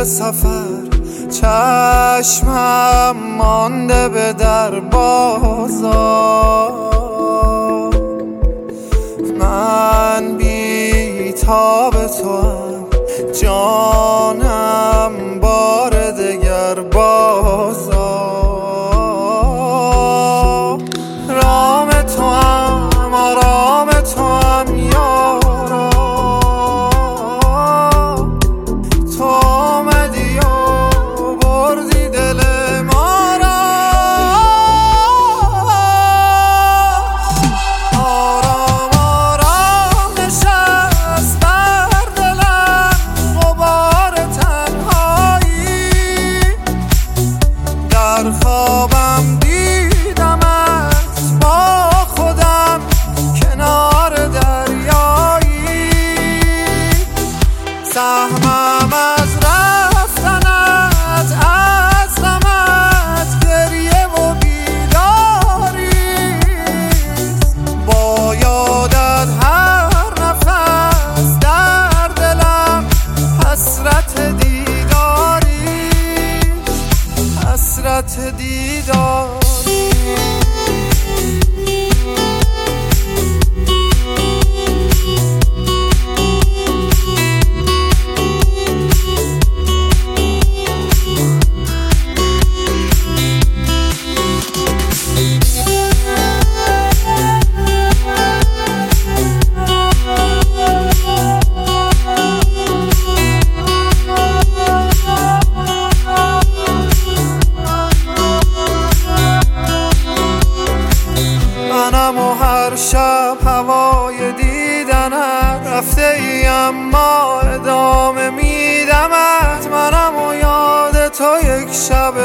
سفر، چشمم مانده به در بازار. من بی‌تاب توام، جانم بار دگر بازار. رام توام، آرام توام یارا، تو آمدی و بردی دل ما را. آرام آرام نشست بر دلم غبار تنهایی، در خوابم دیدمت با خودم کنار دریایی. سهمم از رفتنت، از غمت گریه و بیداریست. با یادت هر نفس در دلم حسرت دیداریست، حسرت دیداری. منم و هر شب هوای دیدنت، رفته ای اما ادامه میدمت. منم و یاد تو یک شب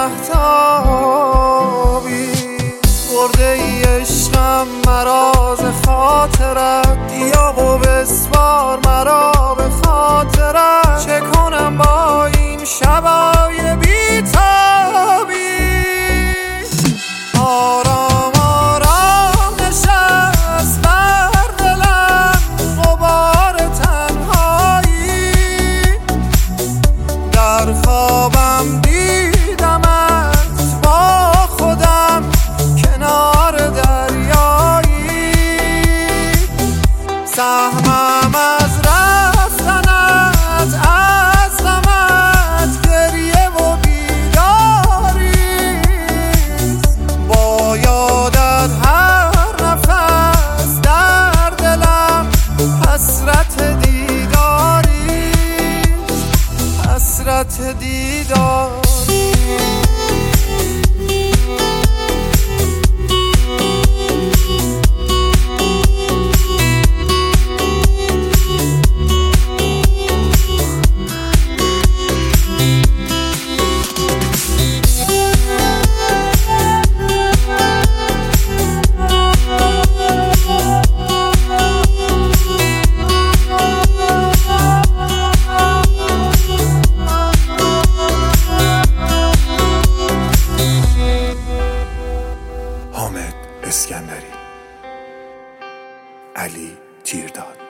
مهتابی، برده ای عشقم مراز خاطرت. یا و بسپار مرا به خاطرت، چه کنم با این شبای بی‌تابی. آرام آرام نشست بر دلم غبار تنهایی، در خوابم دیدمت با خودم کنار دریایی. سهمم از رفتنت، از غمت گریه و بیداریست. با یادت هر نفس در دلم حسرت دیداریست، حسرت دیداری. حامد اسکندری، علی تیرداد.